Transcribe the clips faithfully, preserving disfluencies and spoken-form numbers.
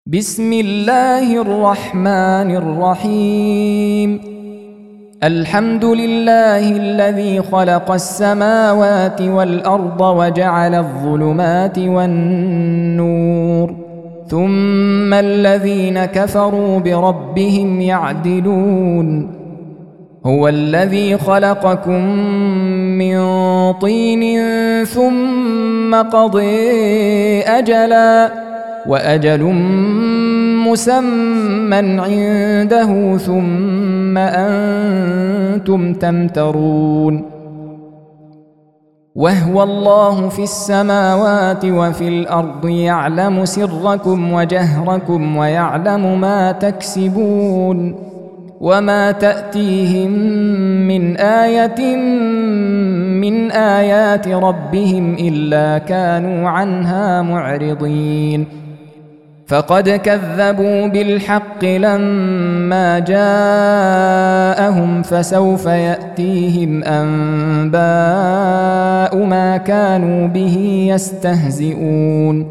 بسم الله الرحمن الرحيم. الحمد لله الذي خلق السماوات والأرض وجعل الظلمات والنور، ثم الذين كفروا بربهم يعدلون. هو الذي خلقكم من طين ثم قضي أجلا وأجل مسمى عنده ثم أنتم تمترون. وهو الله في السماوات وفي الأرض يعلم سركم وجهركم ويعلم ما تكسبون، وما تأتيهم من آية من آيات ربهم إلا كانوا عنها معرضين. فقد كذبوا بالحق لما جاءهم، فسوف يأتيهم أنباء ما كانوا به يستهزئون.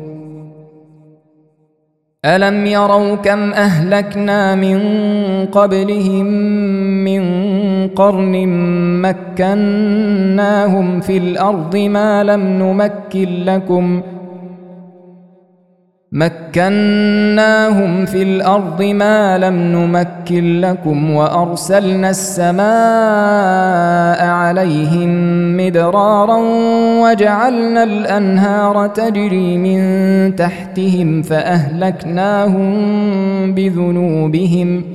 ألم يروا كم أهلكنا من قبلهم من قرن مكناهم في الأرض ما لم نمكن لكم مكناهم في الأرض ما لم نمكن لكم وأرسلنا السماء عليهم مدرارا وجعلنا الأنهار تجري من تحتهم فأهلكناهم بذنوبهم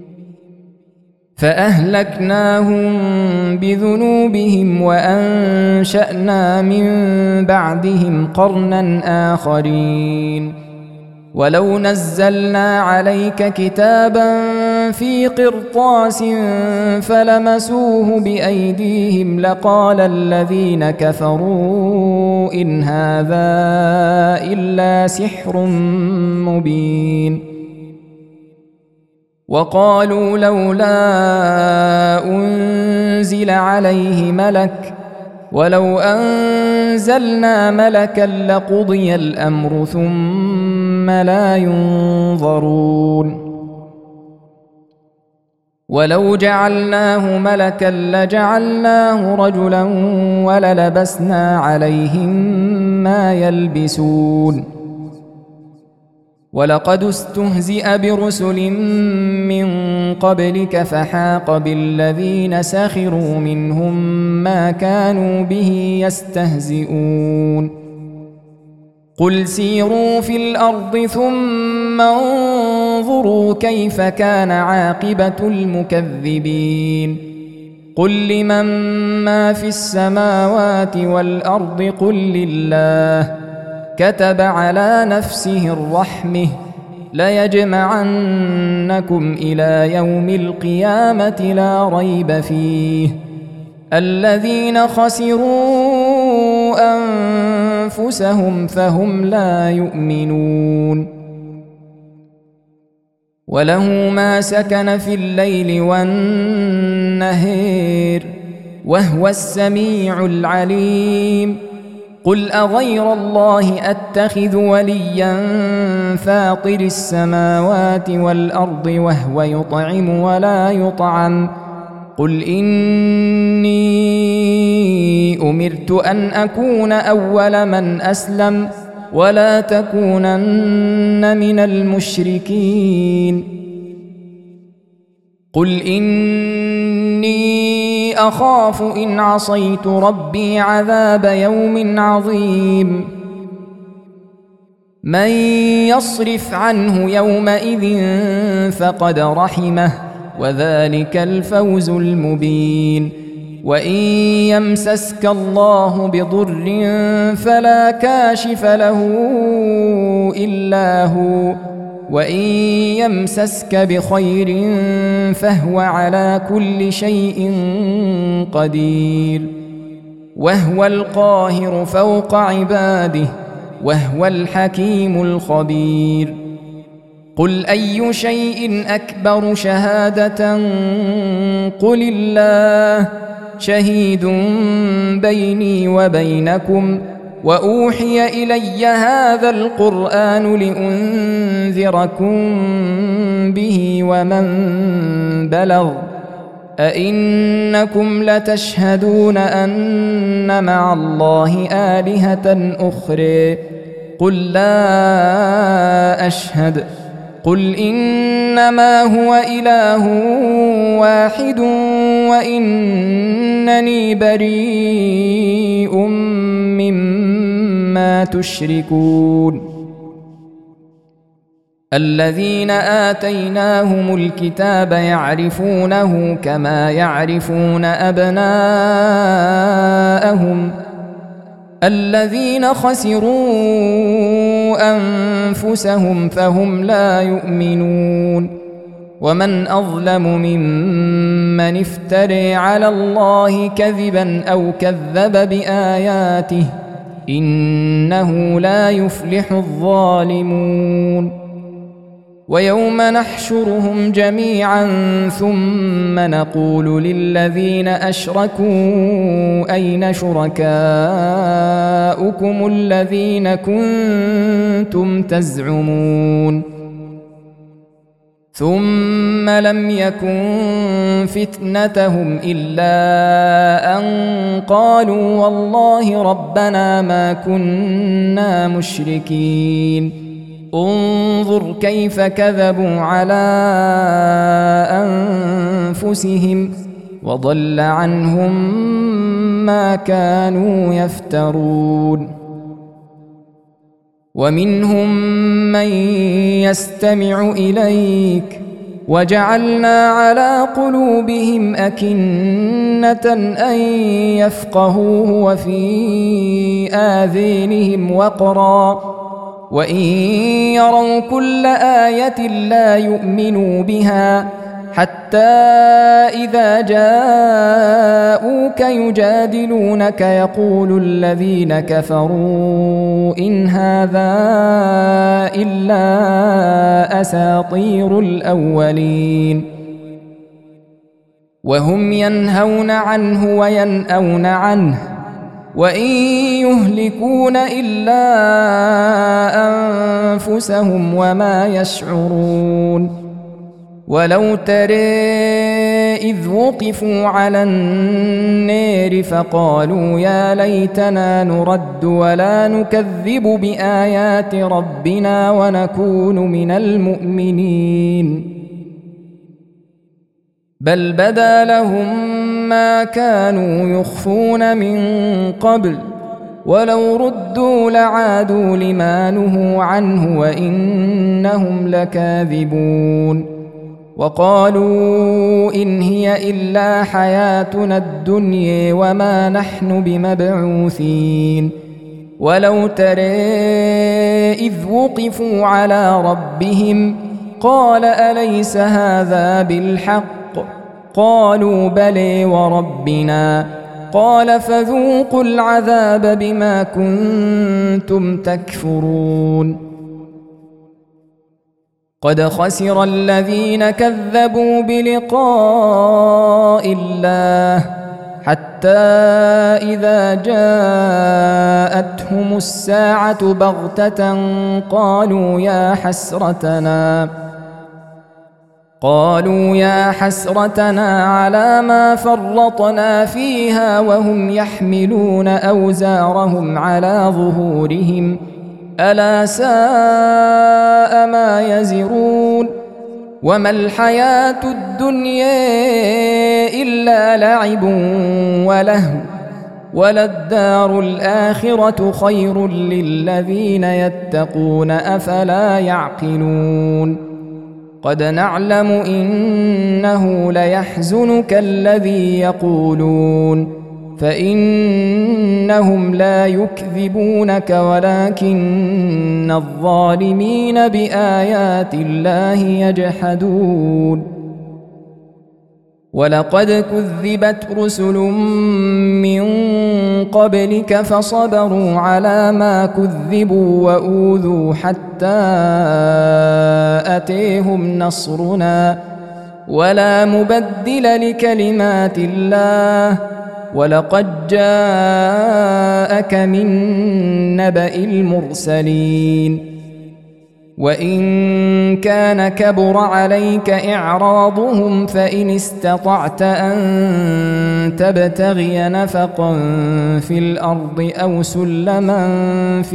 فأهلكناهم بذنوبهم وأنشأنا من بعدهم قرنا آخرين. ولو نزلنا عليك كتابا في قرطاس فلمسوه بأيديهم لقال الذين كفروا إن هذا إلا سحر مبين. وقالوا لولا أنزل عليه ملك ولو أنزلنا ملكا لقضي الأمر ثم لا ينظرون. ولو جعلناه ملكا لجعلناه رجلا وللبسنا عليهم ما يلبسون. ولقد استهزئ برسل من قبلك فحاق بالذين سخروا منهم ما كانوا به يستهزئون. قل سيروا في الأرض ثم انظروا كيف كان عاقبة المكذبين. قل لمن ما في السماوات والأرض قل لله كتب على نفسه الرحمة ليجمعنكم إلى يوم القيامة لا ريب فيه. الذين خسروا أنفسهم فهم لا يؤمنون. وله ما سكن في الليل والنهار وهو السميع العليم. قل أغير الله أتخذ وليا فاطر السماوات والأرض وهو يطعم ولا يطعم. قل إني أمرت أن أكون أول من أسلم ولا تكونن من المشركين. قل إني أخاف إن عصيت ربي عذاب يوم عظيم. من يصرف عنه يومئذ فقد رحمه وذلك الفوز المبين. وإن يمسسك الله بضر فلا كاشف له إلا هو، وإن يمسسك بخير فهو على كل شيء قدير. وهو القاهر فوق عباده وهو الحكيم الخبير. قل أي شيء أكبر شهادة قل الله شهيد بيني وبينكم وأوحي إلي هذا القرآن لأنذركم به ومن بلغ أئنكم لتشهدون أن مع الله آلهة أخرى قل لا أشهد قل إنما هو إله واحد وإنني بريء مما تشركون الذين آتيناهم الكتاب يعرفونه كما يعرفون أبناءهم الذين خسروا أنفسهم فهم لا يؤمنون ومن أظلم ممن افترى على الله كذبا أو كذب بآياته إنه لا يفلح الظالمون ويوم نحشرهم جميعا ثم نقول للذين أشركوا أين شركاؤكم الذين كنتم تزعمون ثم لم يكن فتنتهم إلا أن قالوا والله ربنا ما كنا مشركين انظر كيف كذبوا على أنفسهم وضل عنهم ما كانوا يفترون ومنهم من يستمع إليك وجعلنا على قلوبهم أكنة أن يفقهوه وفي آذانهم وقرا وإن يروا كل آية لا يؤمنوا بها حتى إذا جاءوك يجادلونك يقول الذين كفروا إن هذا إلا أساطير الأولين وهم ينهون عنه وينأون عنه وإن يهلكون إلا أنفسهم وما يشعرون ولو ترى إذ وقفوا على النار فقالوا يا ليتنا نرد ولا نكذب بآيات ربنا ونكون من المؤمنين بل بدا لهم ما كانوا يخفون من قبل ولو ردوا لعادوا لما نهوا عنه وإنهم لكاذبون وقالوا إن هي إلا حياتنا الدنيا وما نحن بمبعوثين ولو ترى إذ وقفوا على ربهم قال أليس هذا بالحق قالوا بلى وربنا قال فذوقوا العذاب بما كنتم تكفرون قد خسر الذين كذبوا بلقاء الله حتى إذا جاءتهم الساعة بغتة قالوا يا حسرتنا قالوا يا حسرتنا على ما فرطنا فيها وهم يحملون أوزارهم على ظهورهم ألا ساء ما يزرون وما الحياة الدنيا إلا لعب ولهو وللدار الآخرة خير للذين يتقون أفلا يعقلون قد نعلم إنه ليحزنك الذي يقولون فإنهم لا يكذبونك ولكن الظالمين بآيات الله يجحدون ولقد كذبت رسل من قبلك فصبروا على ما كذبوا وأوذوا حتى أتيهم نصرنا ولا مبدل لكلمات الله ولقد جاءك من نبأ المرسلين وإن كان كبر عليك إعراضهم فإن استطعت أن تبتغي نفقا في الأرض أو سلما في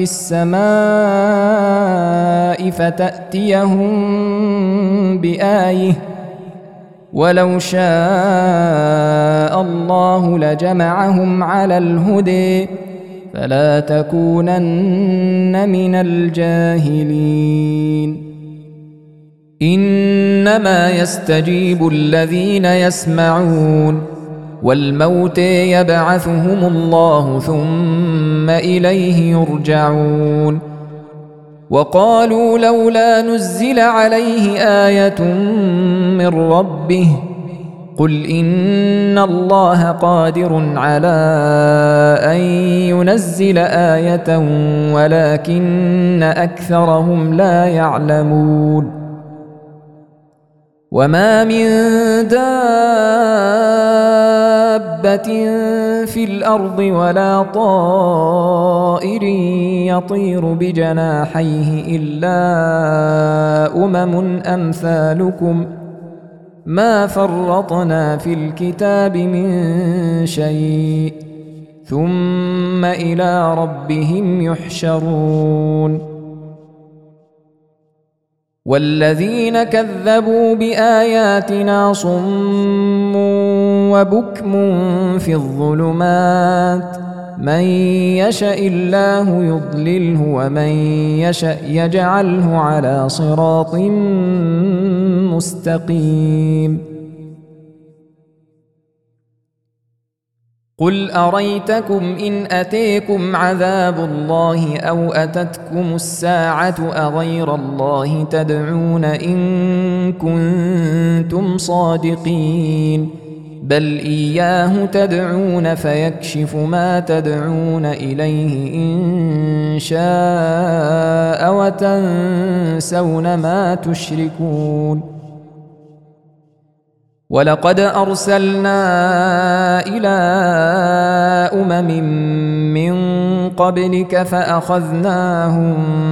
السماء فتأتيهم بآية ولو شاء الله لجمعهم على الهدى فلا تكونن من الجاهلين إنما يستجيب الذين يسمعون والموتى يبعثهم الله ثم إليه يرجعون وقالوا لولا نزل عليه آية من ربه قل إن الله قادر على أن ينزل آية ولكن أكثرهم لا يعلمون وما من دابة في الأرض ولا طائر يطير بجناحيه إلا أمم أمثالكم ما فرطنا في الكتاب من شيء ثم إلى ربهم يحشرون والذين كذبوا بآياتنا صم وبكم في الظلمات من يشاء الله يضلله ومن يشاء يجعله على صراط مستقيم قل أريتكم إن أتيكم عذاب الله أو أتتكم الساعة أغير الله تدعون إن كنتم صادقين بل إياه تدعون فيكشف ما تدعون إليه إن شاء وتنسون ما تشركون ولقد أرسلنا إلى أمم من قبلك فأخذناهم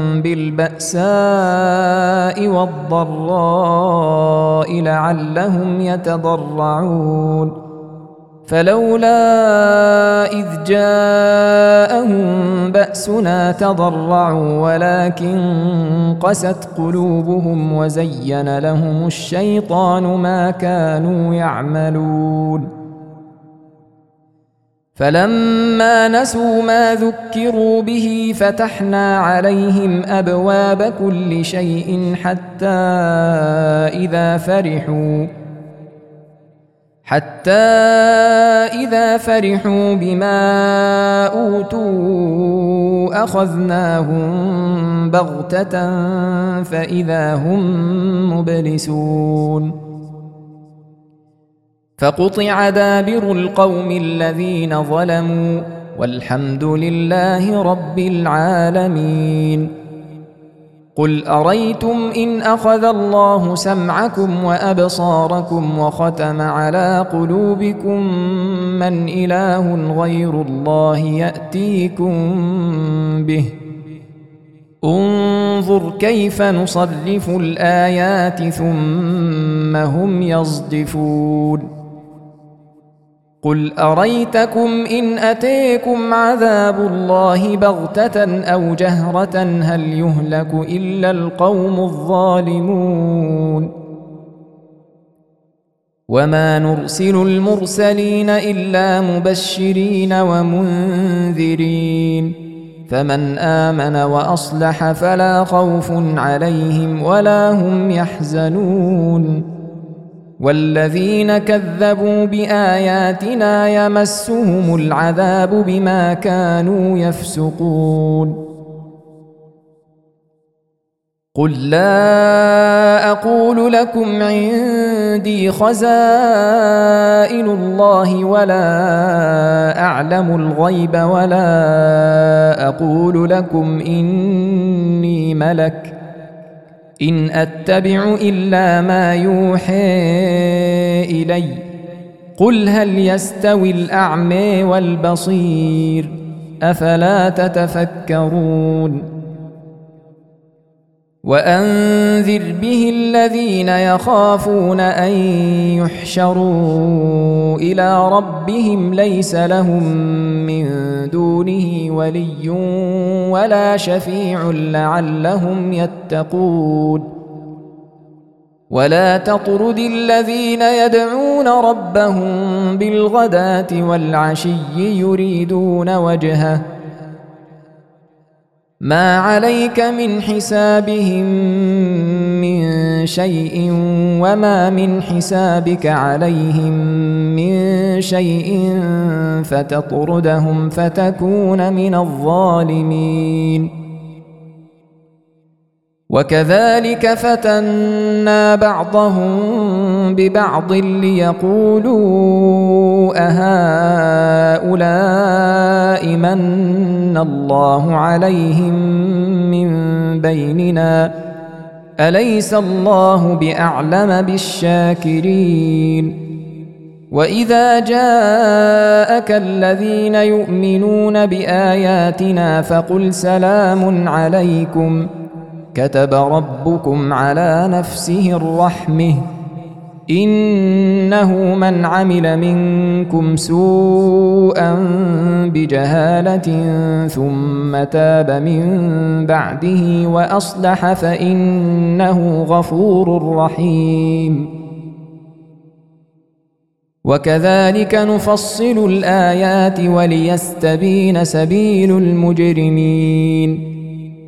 بالبأساء والضراء لعلهم يتضرعون فلولا إذ جاءهم بأسنا تضرعوا ولكن قست قلوبهم وزين لهم الشيطان ما كانوا يعملون فلما نسوا ما ذكروا به فتحنا عليهم أبواب كل شيء حتى إذا فرحوا حتى إذا فرحوا بما أوتوا أخذناهم بغتة فإذا هم مبلسون فقطع دابر القوم الذين ظلموا والحمد لله رب العالمين قل أريتم إن أخذ الله سمعكم وأبصاركم وختم على قلوبكم من إله غير الله يأتيكم به انظر كيف نصرف الآيات ثم هم يصدفون قل أريتكم إن أتيكم عذاب الله بغتة أو جهرة هل يهلك إلا القوم الظالمون وما نرسل المرسلين إلا مبشرين ومنذرين فمن آمن وأصلح فلا خوف عليهم ولا هم يحزنون والذين كذبوا بآياتنا يمسهم العذاب بما كانوا يفسقون قل لا أقول لكم عندي خزائن الله ولا أعلم الغيب ولا أقول لكم إني ملك إن أتبع إلا ما يوحى إلي قل هل يستوي الأعمى والبصير أفلا تتفكرون وأنذر به الذين يخافون أن يحشروا إلى ربهم ليس لهم من دونه ولي ولا شفيع لعلهم يتقون ولا تطرد الذين يدعون ربهم بالغداة والعشي يريدون وجهه ما عليك من حسابهم من شيء وما من حسابك عليهم من شيء فتطردهم فتكون من الظالمين وكذلك فتنا بعضهم ببعض ليقولوا أهؤلاء من الله عليهم من بيننا أليس الله بأعلم بالشاكرين وإذا جاءك الذين يؤمنون بآياتنا فقل سلام عليكم كتب ربكم على نفسه الرحمة إنه من عمل منكم سوءا بجهالة ثم تاب من بعده وأصلح فإنه غفور رحيم وكذلك نفصل الآيات وليستبين سبيل المجرمين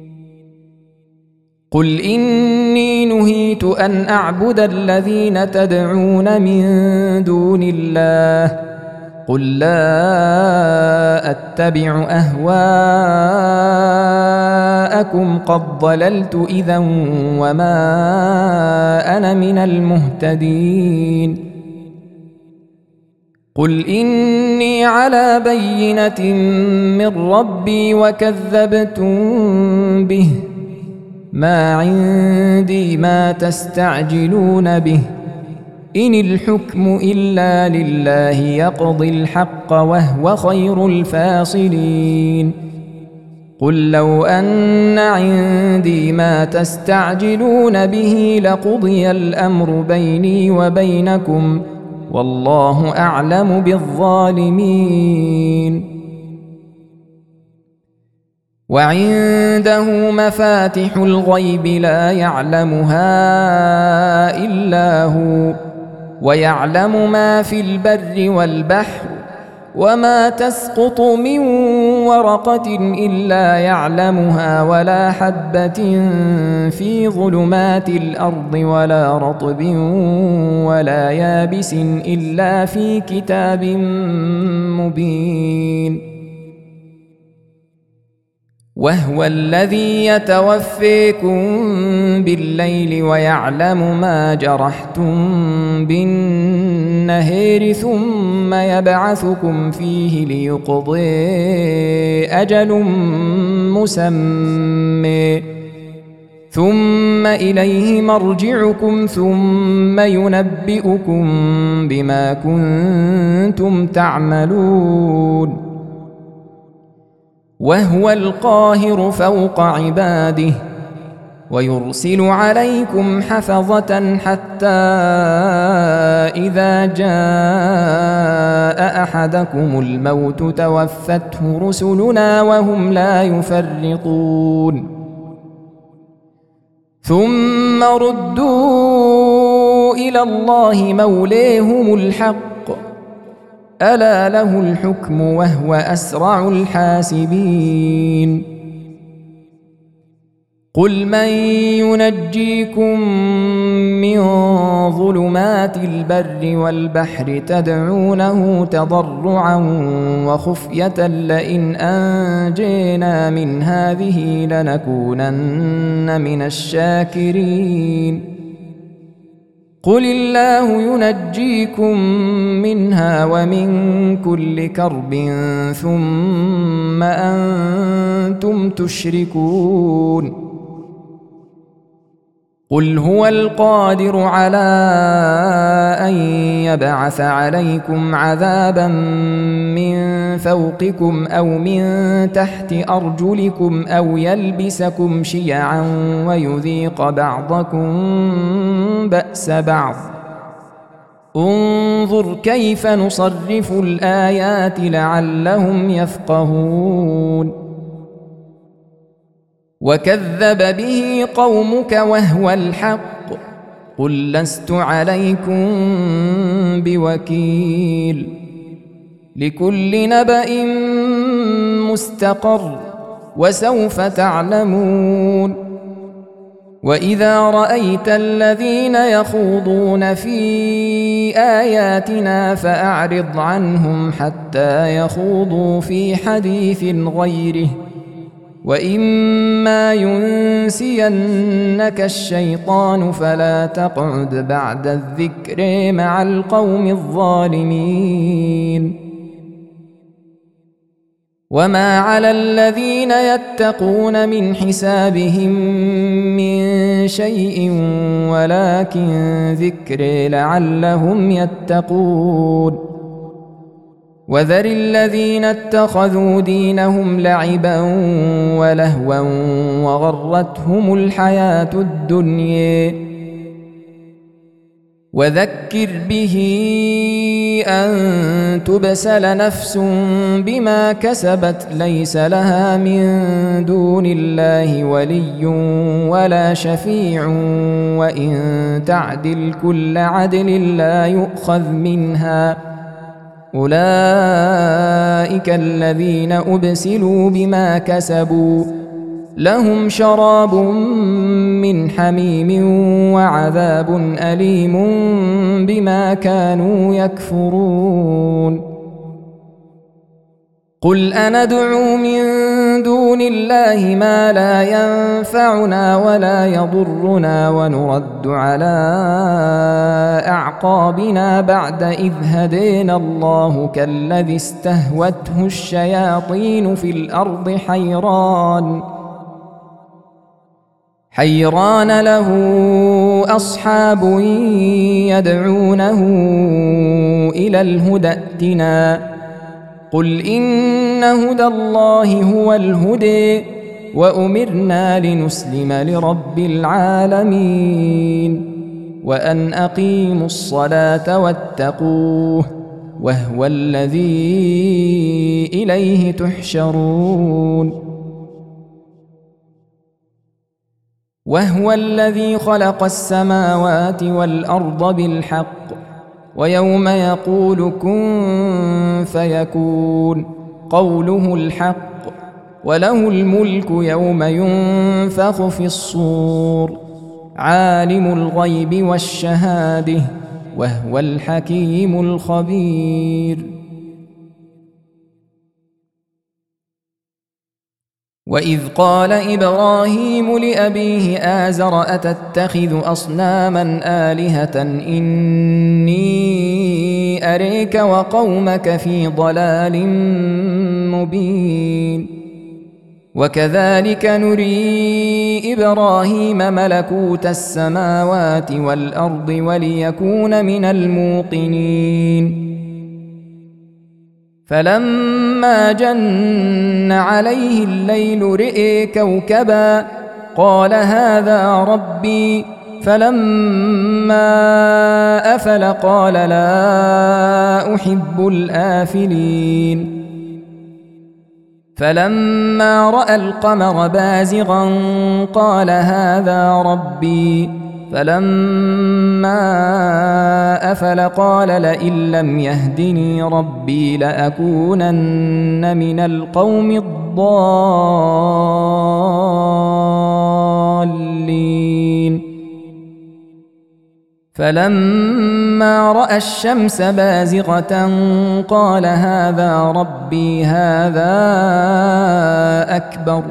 قل إني نهيت أن أعبد الذين تدعون من دون الله قل لا أتبع أهواءكم قد ضللت إذا وما أنا من المهتدين قل إني على بينة من ربي وكذبتم به ما عندي ما تستعجلون به إن الحكم إلا لله يقضي الحق وهو خير الفاصلين قل لو أن عندي ما تستعجلون به لقضي الأمر بيني وبينكم والله أعلم بالظالمين وعنده مفاتح الغيب لا يعلمها إلا هو ويعلم ما في البر والبحر وما تسقط من ورقة إلا يعلمها ولا حبة في ظلمات الأرض ولا رطب ولا يابس إلا في كتاب مبين وهو الذي يتوفيكم بالليل ويعلم ما جرحتم بالنهار ثم يبعثكم فيه ليقضي أجل مسمى ثم إليه مرجعكم ثم ينبئكم بما كنتم تعملون وهو القاهر فوق عباده ويرسل عليكم حفظة حتى إذا جاء أحدكم الموت توفته رسلنا وهم لا يفرطون ثم ردوا إلى الله مولاهم الحق ألا له الحكم وهو أسرع الحاسبين قل من ينجيكم من ظلمات البر والبحر تدعونه تضرعا وخفية لئن أنجينا من هذه لنكونن من الشاكرين قل الله ينجيكم منها ومن كل كرب ثم أنتم تشركون قل هو القادر على أن يبعث عليكم عذابا من فوقكم أو من تحت أرجلكم أو يلبسكم شيعا ويذيق بعضكم بأس بعض انظر كيف نصرف الآيات لعلهم يفقهون وكذب به قومك وهو الحق قل لست عليكم بوكيل لكل نبأ مستقر وسوف تعلمون وإذا رأيت الذين يخوضون في آياتنا فأعرض عنهم حتى يخوضوا في حديث غيره وإما ينسينك الشيطان فلا تقعد بعد الذكر مع القوم الظالمين وما على الذين يتقون من حسابهم من شيء ولكن ذكر لعلهم يتقون وذر الذين اتخذوا دينهم لعبا ولهوا وغرتهم الحياة الدنيا وذكر به أن تبسل نفس بما كسبت ليس لها من دون الله ولي ولا شفيع وإن تعدل كل عدل لا يؤخذ منها أولئك الذين أبسلوا بما كسبوا لهم شراب من حميم وعذاب أليم بما كانوا يكفرون قل أندعو من دون الله ما لا ينفعنا ولا يضرنا ونرد على أعقابنا بعد إذ هدينا الله كالذي استهوته الشياطين في الأرض حيران حيران له أصحاب يدعونه إلى الهدى ائتنا قل إن هدى الله هو الهدى وأمرنا لنسلم لرب العالمين وأن أقيموا الصلاة واتقوه وهو الذي إليه تحشرون وهو الذي خلق السماوات والأرض بالحق ويوم يقول كن فيكون قوله الحق وله الملك يوم ينفخ في الصور عالم الغيب والشهادة وهو الحكيم الخبير وإذ قال إبراهيم لأبيه آزر أتتخذ أصناما آلهة إني أريك وقومك في ضلال مبين وكذلك نري إبراهيم ملكوت السماوات والأرض وليكون من الموقنين فلما جن عليه الليل رئي كوكبا قال هذا ربي فلما أفل قال لا أحب الآفلين فلما رأى القمر بازغا قال هذا ربي فلما أفل قال لئن لم يهدني ربي لأكونن من القوم الضالين فلما رأى الشمس بازغة قال هذا ربي هذا أكبر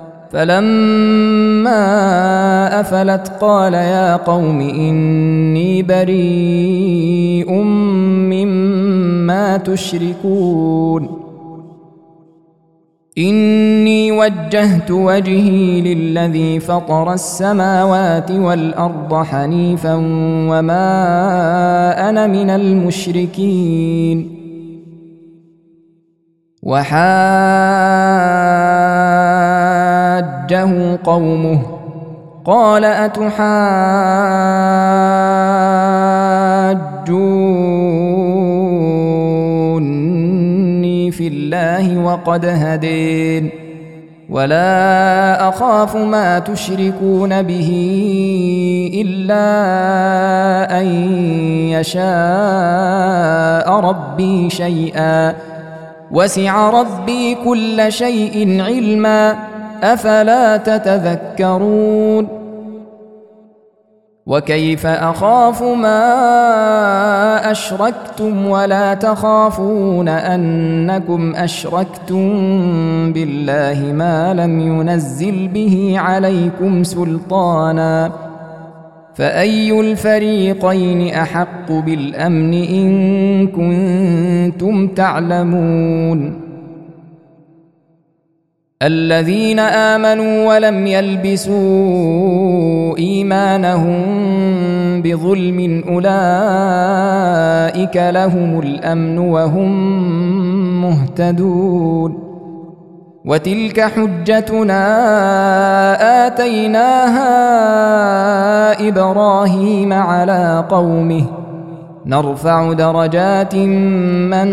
فلما أفلت قال يا قوم إني بريء مما تشركون إني وجهت وجهي للذي فطر السماوات والأرض حنيفا وما أنا من المشركين. وحاجه قومه قال أتحاجوني في الله وقد هدين ولا أخاف ما تشركون به إلا أن يشاء ربي شيئا وسع ربي كل شيء علما أفلا تتذكرون. وكيف أخاف ما أشركتم ولا تخافون أنكم أشركتم بالله ما لم ينزل به عليكم سلطانا فأي الفريقين أحق بالأمن إن كنتم تعلمون. الذين آمنوا ولم يلبسوا إيمانهم بظلم أولئك لهم الأمن وهم مهتدون. وتلك حجتنا آتيناها إبراهيم على قومه نرفع درجات من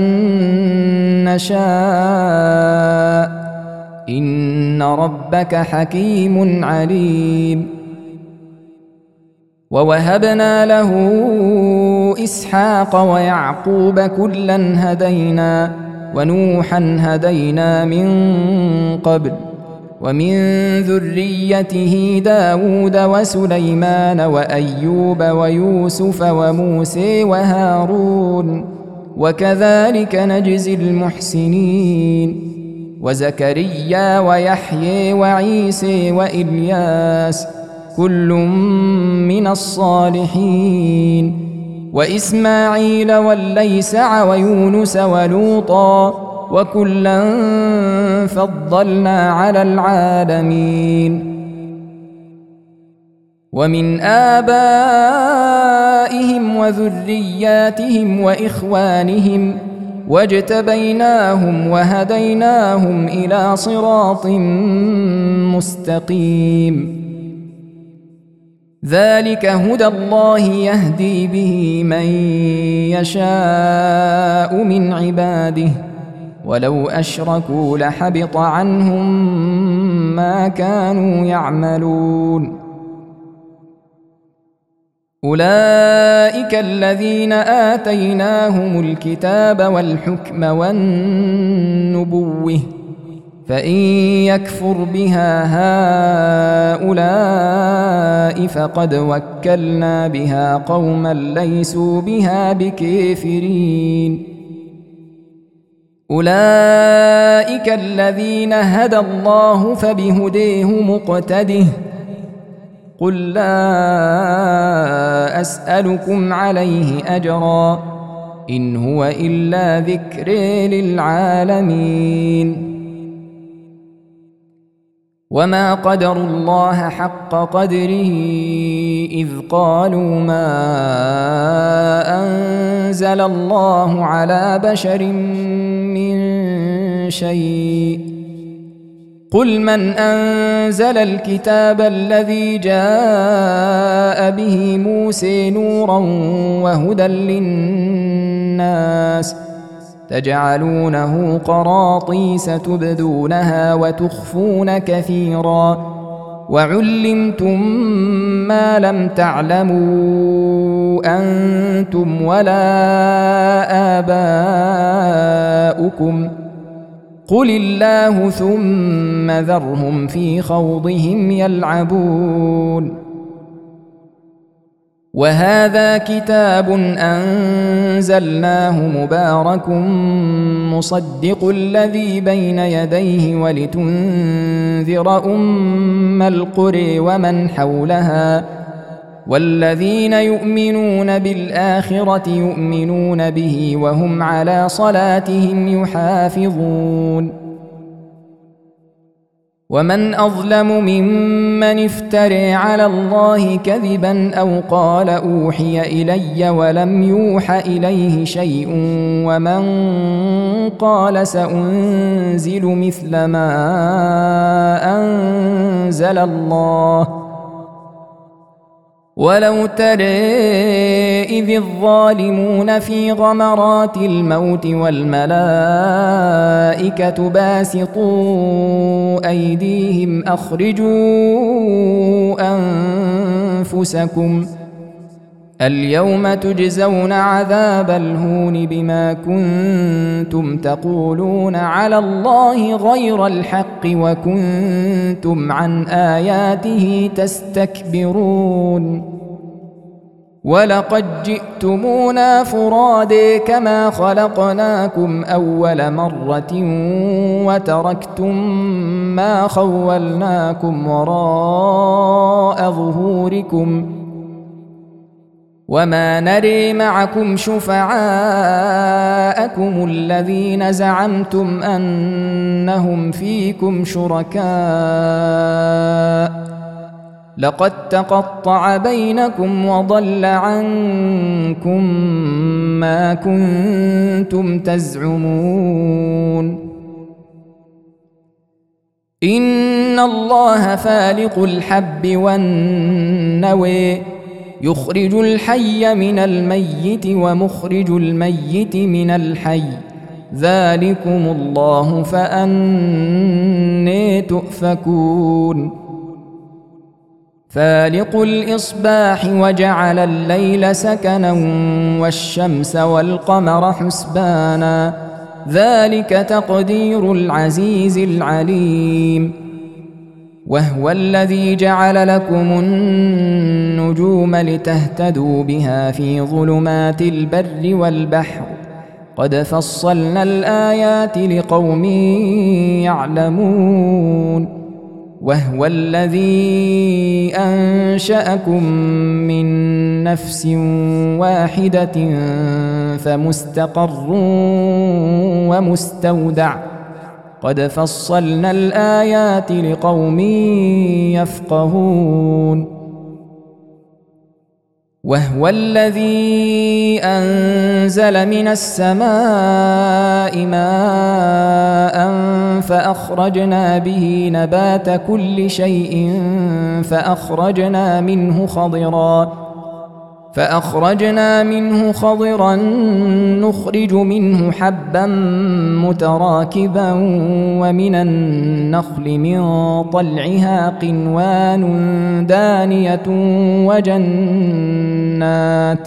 نشاء إن ربك حكيم عليم. ووهبنا له إسحاق ويعقوب كلا هدينا ونوحا هدينا من قبل ومن ذريته داود وسليمان وأيوب ويوسف وموسى وهارون وكذلك نجزي المحسنين. وزكريا ويحيى وعيسى وإلياس كل من الصالحين وإسماعيل والليسع ويونس ولوطا وكلا فضلنا على العالمين. ومن آبائهم وذرياتهم وإخوانهم واجتبيناهم وهديناهم إلى صراط مستقيم. ذلك هدى الله يهدي به من يشاء من عباده ولو أشركوا لحبط عنهم ما كانوا يعملون. أولئك الذين آتيناهم الكتاب والحكم والنبوة فإن يكفر بها هؤلاء فقد وكلنا بها قوما ليسوا بها بكافرين. أولئك الذين هدى الله فبهديه مقتده قل لا أسألكم عليه أجرا إن هو إلا ذكر للعالمين. وما قدروا الله حق قدره إذ قالوا ما أنزل الله على بشر من شيء قل من أنزل الكتاب الذي جاء به موسى نورا وهدى للناس تجعلونه قراطيس تبدونها وتخفون كثيرا وعلمتم ما لم تعلموا أنتم ولا آباؤكم قل الله ثم ذرهم في خوضهم يلعبون. وهذا كتاب أنزلناه مبارك مصدق الذي بين يديه ولتنذر أم القرى ومن حولها والذين يؤمنون بالآخرة يؤمنون به وهم على صلاتهم يحافظون. ومن أظلم ممن افترى على الله كذبا أو قال أوحي إلي ولم يوح إليه شيء ومن قال سأنزل مثل ما أنزل الله ولو ترى إذ الظالمون في غمرات الموت والملائكة باسطوا أيديهم أخرجوا أنفسكم اليوم تجزون عذاب الهون بما كنتم تقولون على الله غير الحق وكنتم عن آياته تستكبرون ولقد جئتمونا فرادى كما خلقناكم أول مرة وتركتم ما خولناكم وراء ظهوركم وما نري معكم شفعاءكم الذين زعمتم أنهم فيكم شركاء لقد تقطع بينكم وضل عنكم ما كنتم تزعمون إن الله فالق الحب والنوى يخرج الحي من الميت ومخرج الميت من الحي ذلكم الله فأنى تؤفكون فالق الإصباح وجعل الليل سكنا والشمس والقمر حسبانا ذلك تقدير العزيز العليم وهو الذي جعل لكم النجوم لتهتدوا بها في ظلمات البر والبحر قد فصلنا الآيات لقوم يعلمون وهو الذي أنشأكم من نفس واحدة فمستقر ومستودع قد فصلنا الآيات لقوم يفقهون وهو الذي أنزل من السماء ماء فأخرجنا به نبات كل شيء فأخرجنا منه خضرا فأخرجنا منه خضرا نخرج منه حبا متراكبا ومن النخل من طلعها قنوان دانية وجنات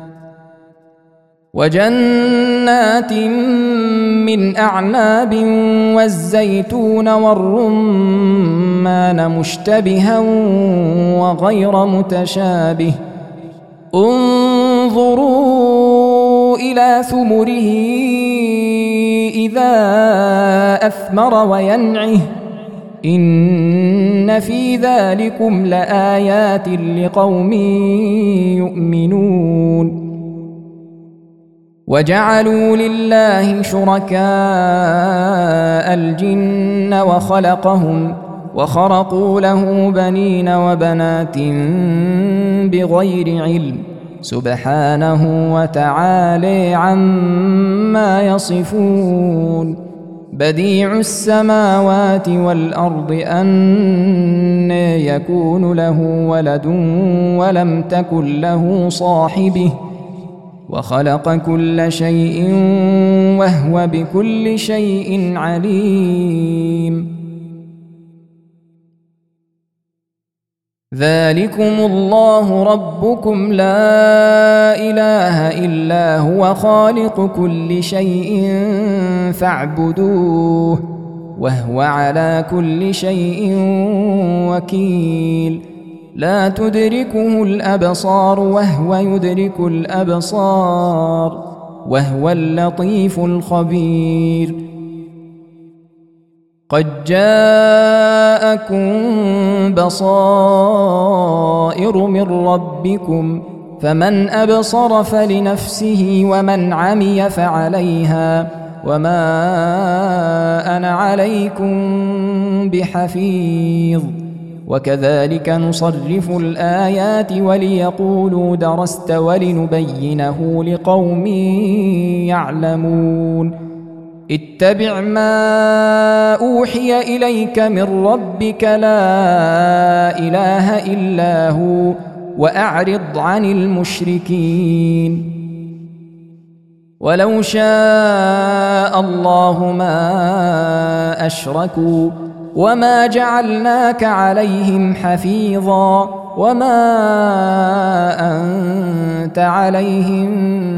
وجنات من أعناب والزيتون والرمان مشتبها وغير متشابه انظروا إلى ثمره إذا أثمر وينعه إن في ذلكم لآيات لقوم يؤمنون وجعلوا لله شركاء الجن وخلقهم وخرقوا له بنين وبنات بغير علم سبحانه وتعالى عما يصفون بديع السماوات والأرض أنى يكون له ولد ولم تكن له صاحبه وخلق كل شيء وهو بكل شيء عليم ذلكم الله ربكم لا إله إلا هو خالق كل شيء فاعبدوه وهو على كل شيء وكيل لا تدركه الأبصار وهو يدرك الأبصار وهو اللطيف الخبير قد جاءكم بصائر من ربكم فمن أبصر فلنفسه ومن عمي فعليها وما أنا عليكم بحفيظ وكذلك نصرف الآيات وليقولوا درست ولنبينه لقوم يعلمون اتبع ما أوحي إليك من ربك لا إله إلا هو وأعرض عن المشركين ولو شاء الله ما أشركوا وما جعلناك عليهم حفيظا وما أنت عليهم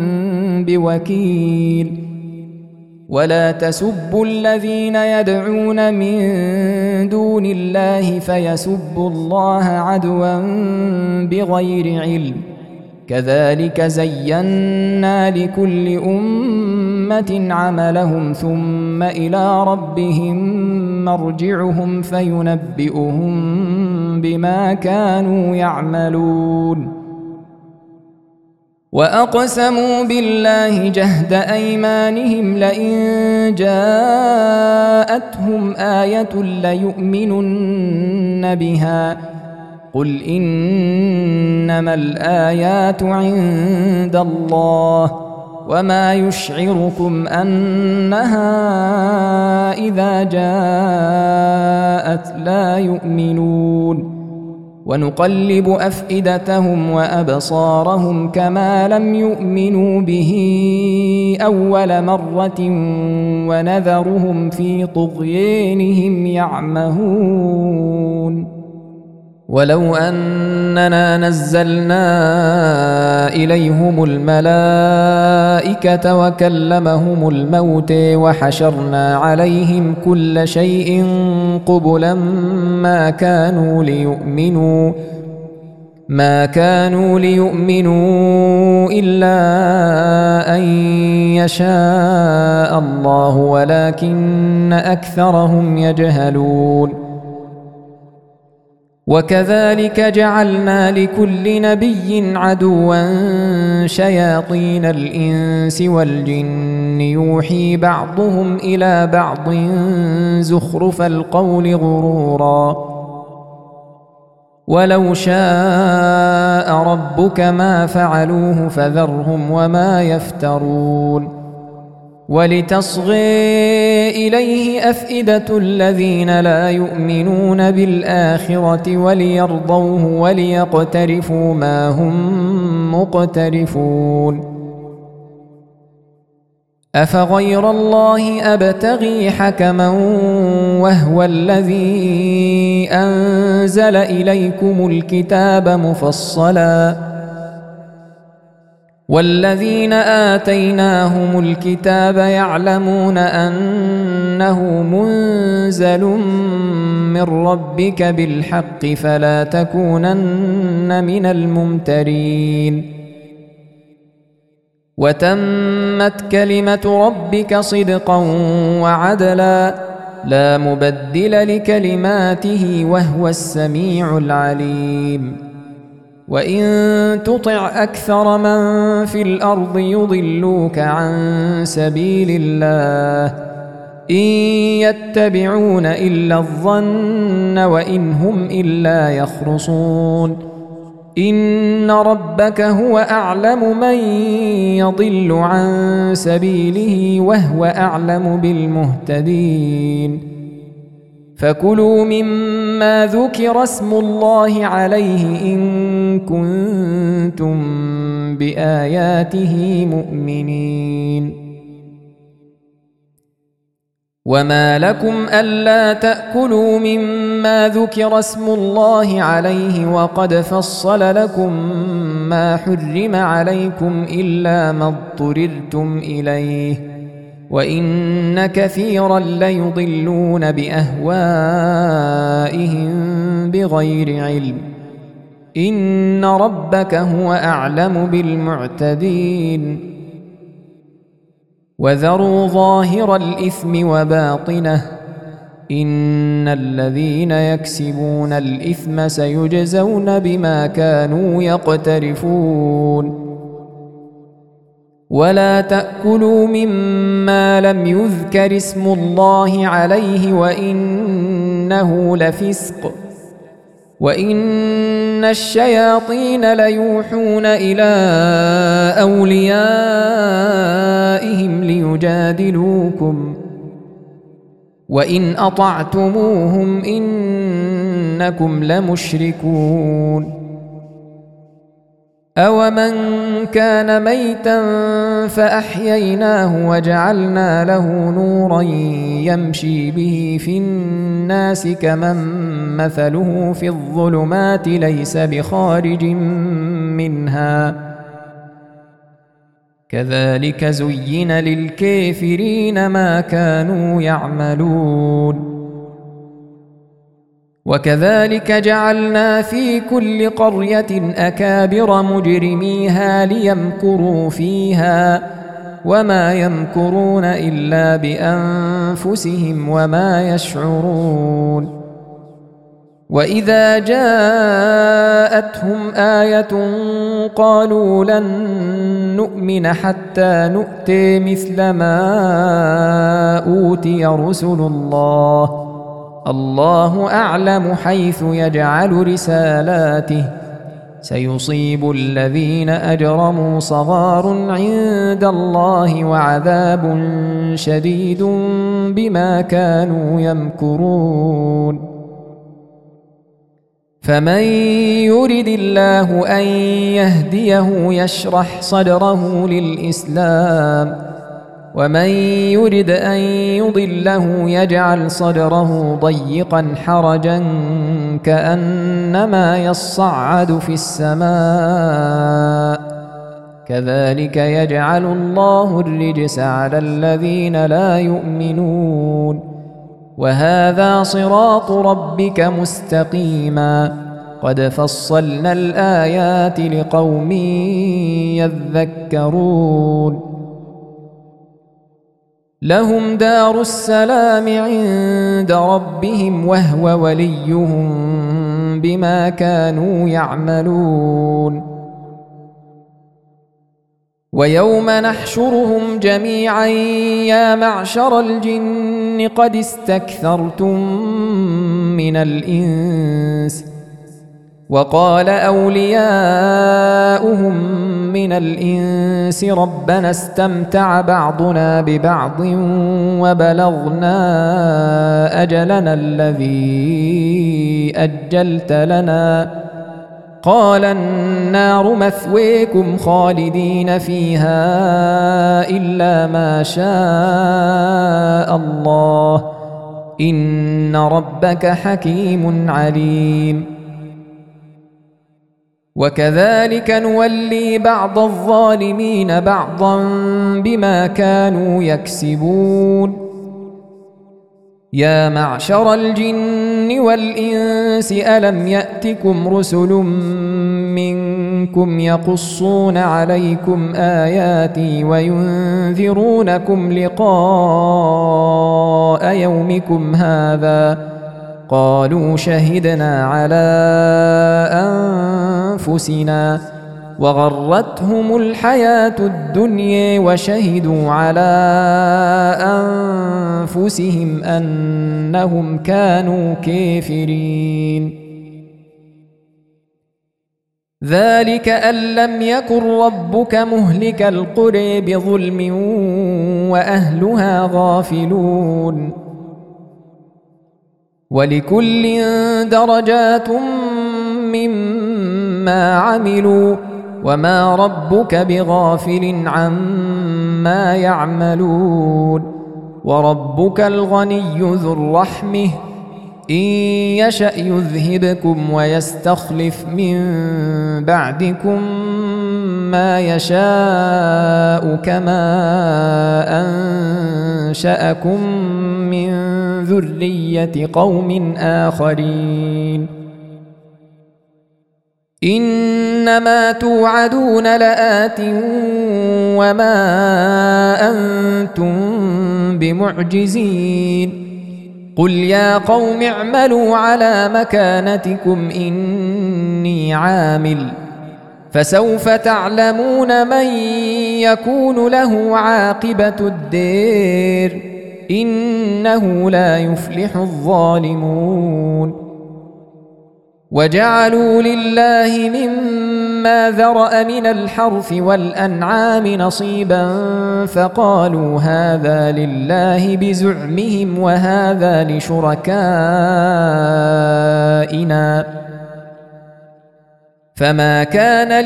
بوكيل ولا تسبوا الذين يدعون من دون الله فيسبوا الله عدوا بغير علم كذلك زينا لكل أمة عملهم ثم إلى ربهم مرجعهم فينبئهم بما كانوا يعملون وأقسموا بالله جهد أيمانهم لئن جاءتهم آية ليؤمنن بها قل إنما الآيات عند الله وما يشعركم أنها إذا جاءت لا يؤمنون ونقلب أفئدتهم وأبصارهم كما لم يؤمنوا به أول مرة ونذرهم في طغيانهم يعمهون ولو أننا نزلنا إليهم الملائكة وكلمهم الموت وحشرنا عليهم كل شيء قبلا ما كانوا ليؤمنوا ما كانوا ليؤمنوا إلا أن يشاء الله ولكن أكثرهم يجهلون وكذلك جعلنا لكل نبي عدوا شياطين الإنس والجن يوحي بعضهم إلى بعض زخرف القول غرورا ولو شاء ربك ما فعلوه فذرهم وما يفترون ولتصغي إليه أفئدة الذين لا يؤمنون بالآخرة وليرضوه وليقترفوا ما هم مقترفون أفغير الله أبتغي حكما وهو الذي أنزل إليكم الكتاب مفصلا والذين آتيناهم الكتاب يعلمون أنه منزل من ربك بالحق فلا تكونن من الممترين وتمت كلمة ربك صدقا وعدلا لا مبدل لكلماته وهو السميع العليم وإن تطع أكثر من في الأرض يضلوك عن سبيل الله إن يتبعون إلا الظن وإن هم إلا يخرصون إن ربك هو أعلم من يضل عن سبيله وهو أعلم بالمهتدين فكلوا مما ذكر اسم الله عليه إن كنتم بآياته مؤمنين وما لكم ألا تأكلوا مما ذكر اسم الله عليه وقد فصل لكم ما حرم عليكم إلا ما اضطررتم إليه وإن كثيرا ليضلون بأهوائهم بغير علم إن ربك هو أعلم بالمعتدين وذروا ظاهر الإثم وباطنه إن الذين يكسبون الإثم سيجزون بما كانوا يقترفون ولا تأكلوا مما لم يذكر اسم الله عليه وإنه لفسق وإن الشياطين ليوحون إلى أوليائهم ليجادلوكم وإن أطعتموهم إنكم لمشركون أومن كان ميتا فأحييناه وجعلنا له نورا يمشي به في الناس كمن مثله في الظلمات ليس بخارج منها كذلك زين للكافرين ما كانوا يعملون وكذلك جعلنا في كل قرية أكابر مجرميها ليمكروا فيها وما يمكرون إلا بأنفسهم وما يشعرون وإذا جاءتهم آية قالوا لن نؤمن حتى نؤتي مثل ما أوتي رسل الله الله أعلم حيث يجعل رسالاته سيصيب الذين أجرموا صغار عند الله وعذاب شديد بما كانوا يمكرون فمن يرد الله أن يهديه يشرح صدره للإسلام ومن يرد أن يضله يجعل صدره ضيقا حرجا كأنما يصعد في السماء كذلك يجعل الله الرجس على الذين لا يؤمنون وهذا صراط ربك مستقيما قد فصلنا الآيات لقوم يذكرون لهم دار السلام عند ربهم وهو وليهم بما كانوا يعملون ويوم نحشرهم جميعا يا معشر الجن قد استكثرتم من الإنس وقال أولياؤهم من الإنس ربنا استمتع بعضنا ببعض وبلغنا أجلنا الذي أجلت لنا قال النار مثويكم خالدين فيها إلا ما شاء الله إن ربك حكيم عليم وكذلك نولي بعض الظالمين بعضا بما كانوا يكسبون يا معشر الجن والإنس ألم يأتكم رسل منكم يقصون عليكم آياتي وينذرونكم لقاء يومكم هذا قالوا شهدنا على أنفسنا وغرتهم الحياة الدنيا وشهدوا على أنفسهم أنهم كانوا كافرين ذلك أن لم يكن ربك مهلك القرى بظلم وأهلها غافلون ولكل درجات مما عملوا وما ربك بغافل عما يعملون وربك الغني ذو الرحمة إن يشأ يذهبكم ويستخلف من بعدكم ما يشاء كما أنشأكم من ذرية قوم آخرين إنما توعدون لآت وما أنتم بمعجزين قل يا قوم اعملوا على مكانتكم إني عامل فسوف تعلمون من يكون له عاقبة الدير إنه لا يفلح الظالمون. وجعلوا لله مما ذرأ من الحرث والأنعام نصيبا فقالوا هذا لله بزعمهم وهذا لشركائنا، فما كان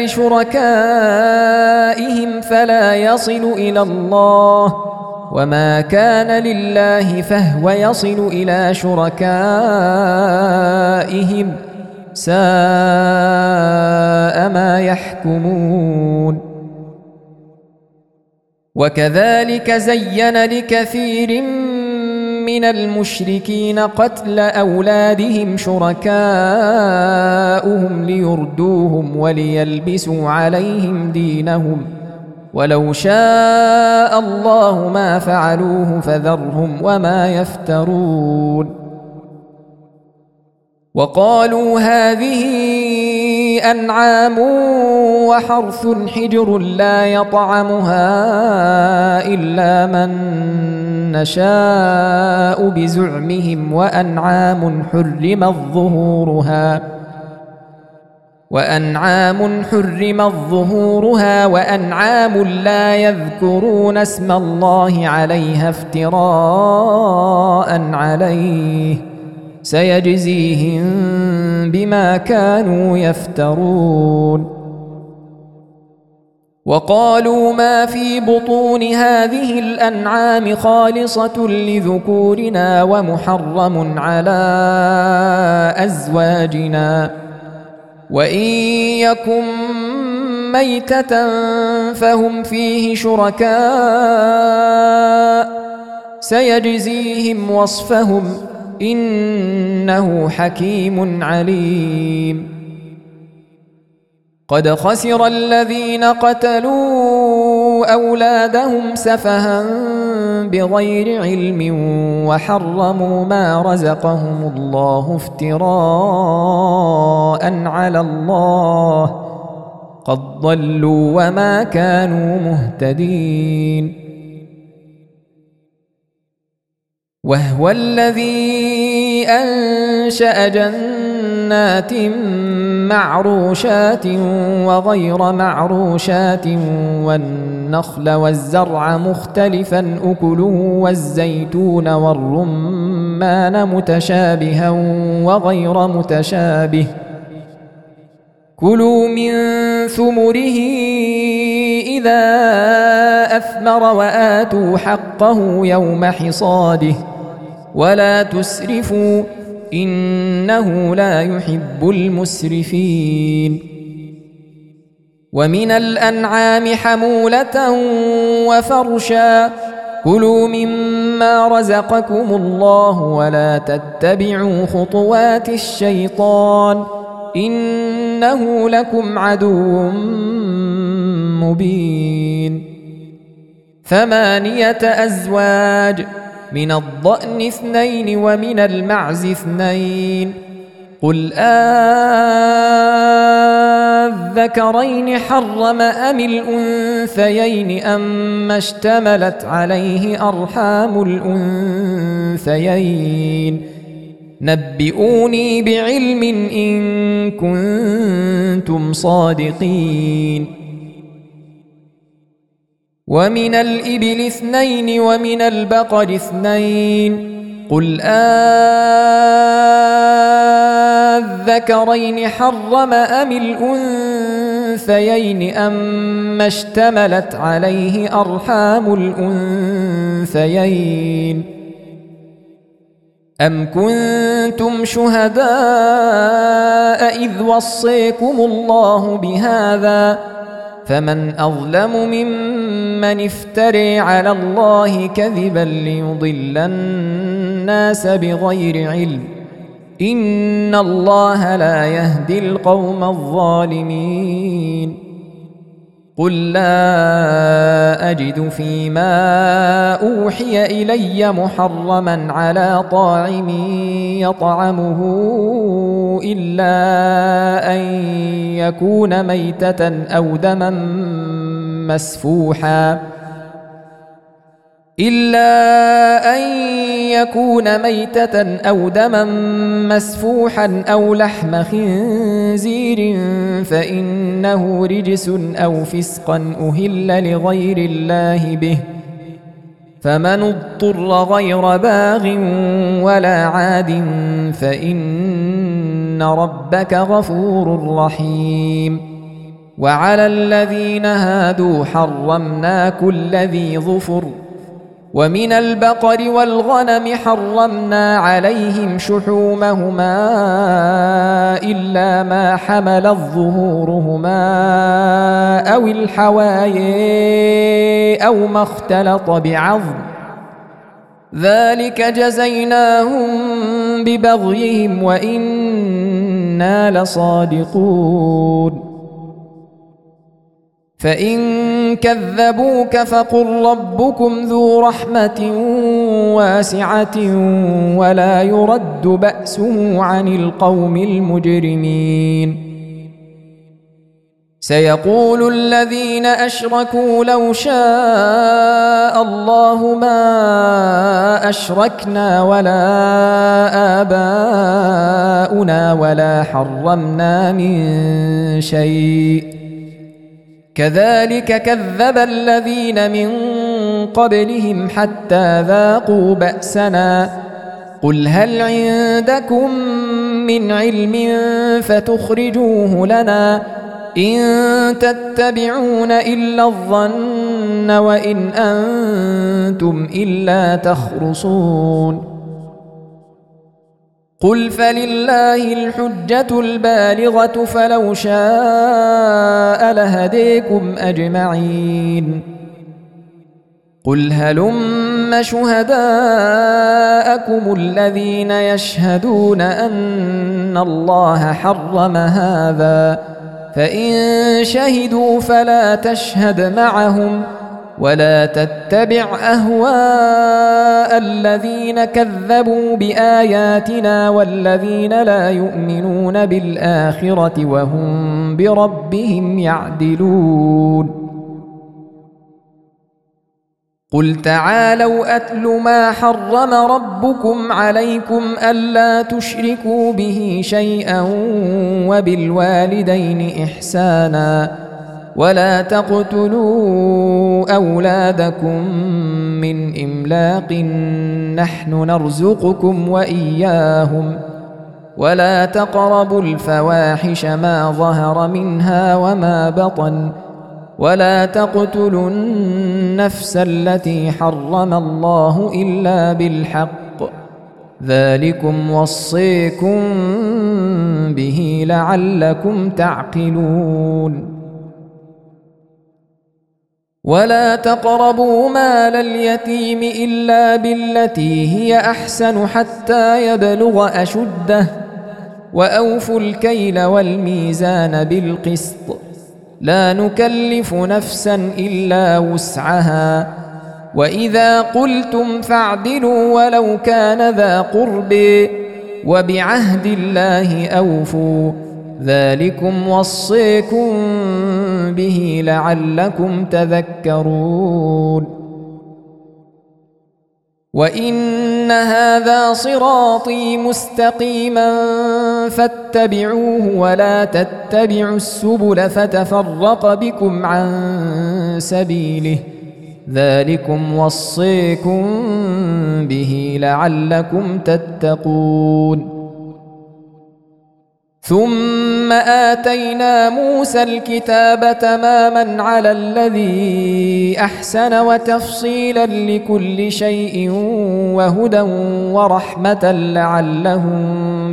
لشركائهم فلا يصل إلى الله، وما كان لله فهو يصل إلى شركائهم، ساء ما يحكمون. وكذلك زين لكثير من المشركين قتل أولادهم شركاؤهم ليردوهم وليلبسوا عليهم دينهم، ولو شاء الله ما فعلوه فذرهم وما يفترون. وقالوا هذه أنعام وحرث حجر لا يطعمها إلا من نشاء بزعمهم وأنعام حرمت ظهورها وأنعام حرمت ظهورها وأنعام لا يذكرون اسم الله عليها افتراء عليه، سيجزيهم بما كانوا يفترون. وقالوا ما في بطون هذه الأنعام خالصة لذكورنا ومحرم على أزواجنا، وإن يكن ميتة فهم فيه شركاء، سيجزيهم وصفهم إنه حكيم عليم. قد خسر الذين قتلوا أولادهم سفها بغير علم وحرموا ما رزقهم الله افتراء على الله، قد ضلوا وما كانوا مهتدين. وهو الذي أنشأ جنات معروشات وغير معروشات والنخل والزرع مختلفا أكله والزيتون والرمان متشابها وغير متشابه، كلوا من ثمره إذا أثمر وآتوا حقه يوم حصاده ولا تسرفوا إنه لا يحب المسرفين. ومن الأنعام حمولة وفرشا، كلوا مما رزقكم الله ولا تتبعوا خطوات الشيطان إنه لكم عدو مبين. ثمانية أزواج، من الضأن اثنين ومن المعز اثنين، قل آذكرين حرم أم الأنثيين أما اشتملت عليه أرحام الأنثيين، نبئوني بعلم إن كنتم صادقين. ومن الإبل اثنين ومن البقر اثنين، قل آذكرين حرم أم الأنثيين أما اشتملت عليه أرحام الأنثيين، أم كنتم شهداء إذ وصيكم الله بهذا، فمن أظلم ممن افتري على الله كذبا ليضل الناس بغير علم، إن الله لا يهدي القوم الظالمين. قل لا أجد فيما أوحي إلي محرما على طاعم يطعمه إلا أن يكون ميتة أو دما مسفوحا إلا أن يكون ميتة أو دما مسفوحا أو لحم خنزير فإنه رجس أو فسقا أهل لغير الله به فمن اضطر غير باغ ولا عاد فإن ربك غفور رحيم وعلى الذين هادوا حرمنا كل ذي ظفر ومن البقر والغنم حرمنا عليهم شحومهما إلا ما حملت ظهورهما أو الحوايا أو ما اختلط بعظم ذلك جزيناهم ببغيهم وإنا لصادقون فإن كذبوك فقل ربكم ذو رحمة واسعة ولا يرد بأسه عن القوم المجرمين سيقول الذين أشركوا لو شاء الله ما أشركنا ولا آباؤنا ولا حرمنا من شيء كذلك كذب الذين من قبلهم حتى ذاقوا بأسنا قل هل عندكم من علم فتخرجوه لنا إن تتبعون إلا الظن وإن أنتم إلا تخرصون قل فلله الحجة البالغة فلو شاء لهديكم أجمعين قل هلم شهداءكم الذين يشهدون أن الله حرم هذا فإن شهدوا فلا تشهد معهم ولا تتبع أهواء الذين كذبوا بآياتنا والذين لا يؤمنون بالآخرة وهم بربهم يعدلون قل تعالوا أتل ما حرم ربكم عليكم ألا تشركوا به شيئا وبالوالدين إحسانا ولا تقتلوا أولادكم من إملاق نحن نرزقكم وإياهم ولا تقربوا الفواحش ما ظهر منها وما بطن ولا تقتلوا النفس التي حرم الله إلا بالحق ذلكم وصيكم به لعلكم تعقلون ولا تقربوا مال اليتيم إلا بالتي هي أحسن حتى يبلغ أشده وأوفوا الكيل والميزان بالقسط لا نكلف نفسا إلا وسعها وإذا قلتم فاعدلوا ولو كان ذا قرب وبعهد الله أوفوا ذلكم وصيكم به لعلكم تذكرون وإن هذا صراطي مستقيما فاتبعوه ولا تتبعوا السبل فتفرق بكم عن سبيله ذلكم وصيكم به لعلكم تتقون ثم آتينا موسى الكتاب تماما على الذي أحسن وتفصيلا لكل شيء وهدى ورحمة لعلهم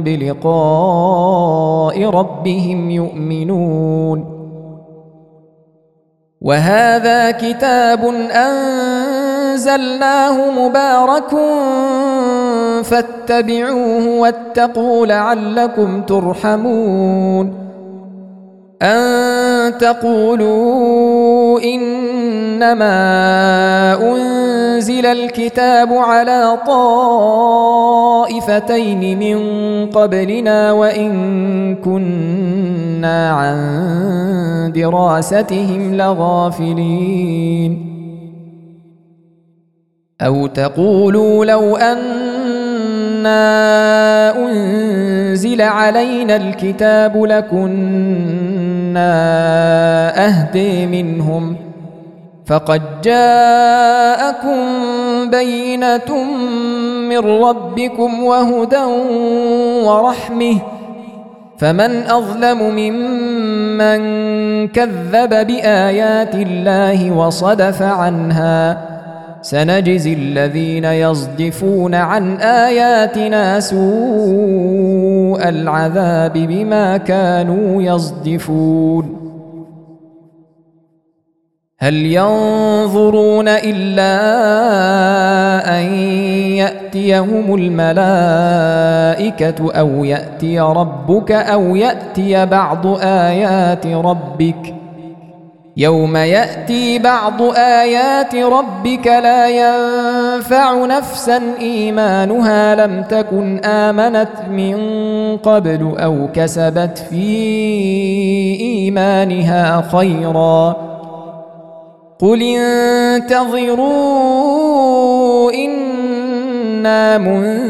بلقاء ربهم يؤمنون وهذا كتاب أنزلناه مبارك فاتبعوه واتقوا لعلكم ترحمون أن تقولوا إنما أنزل الكتاب على طائفتين من قبلنا وإن كنا عن دراستهم لغافلين أو تقولوا لو أنا أنزل علينا الكتاب لكنا أهدي منهم فقد جاءكم بينة من ربكم وهدى ورحمة فمن أظلم ممن كذب بآيات الله وصدف عنها سنجزي الذين يصدفون عن آياتنا سوء العذاب بما كانوا يصدفون هل ينظرون إلا أن يأتيهم الملائكة أو يأتي ربك أو يأتي بعض آيات ربك يوم يأتي بعض آيات ربك لا ينفع نفسا إيمانها لم تكن آمنت من قبل أو كسبت في إيمانها خيرا قل انتظروا إنا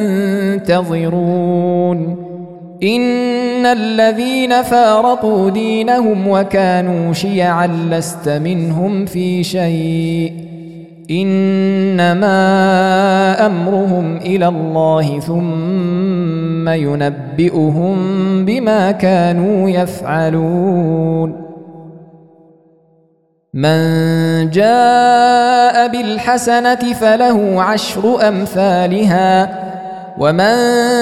منتظرون إن الذين فارقوا دينهم وكانوا شيعا لست منهم في شيء إنما أمرهم إلى الله ثم ينبئهم بما كانوا يفعلون من جاء بالحسنة فله عشر أمثالها ومن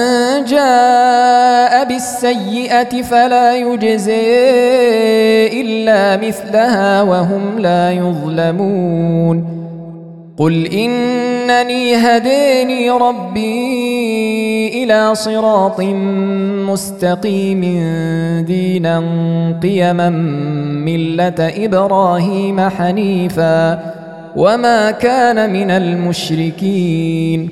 جاء بالسيئة فلا يجزي إلا مثلها وهم لا يظلمون قل إنني هداني ربي إلى صراط مستقيم دينا قيما ملة إبراهيم حنيفا وما كان من المشركين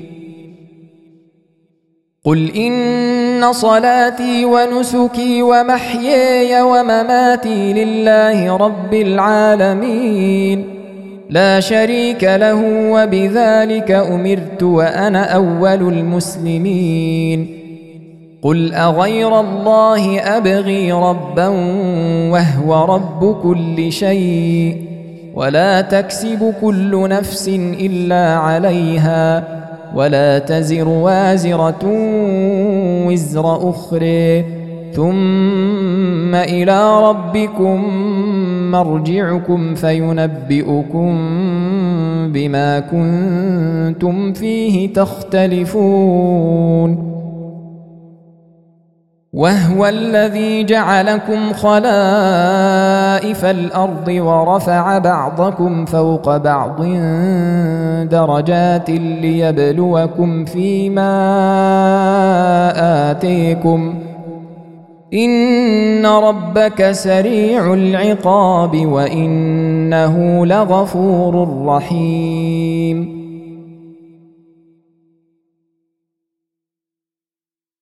قل إن صلاتي ونسكي ومحياي ومماتي لله رب العالمين لا شريك له وبذلك أمرت وأنا أول المسلمين قل أغير الله أبغي ربا وهو رب كل شيء ولا تكسب كل نفس إلا عليها ولا تزر وازرة وزر أخرى ثم إلى ربكم مرجعكم فينبئكم بما كنتم فيه تختلفون وهو الذي جعلكم خلائف الأرض ورفع بعضكم فوق بعض درجات ليبلوكم فيما آتيكم إن ربك سريع العقاب وإنه لغفور رحيم